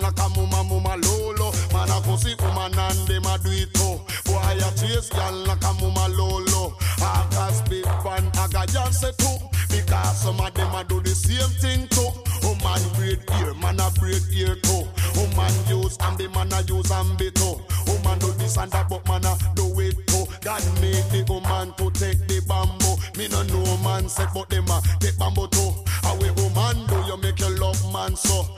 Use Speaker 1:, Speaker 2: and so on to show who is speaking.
Speaker 1: like a mama lolo. Man a go see woman and them a do it too. Boy a chase girl like a mama lolo. I got spit fan, I got y'all say too. Because some of them a do the same thing too. Man braid ear, man a braid ear too. Man use and the man a use and be too. Man do this and that, but man a do it too. God made the woman to take the bamboo. Me no know man said, but them a take bamboo too. How we woman do you make your love man so?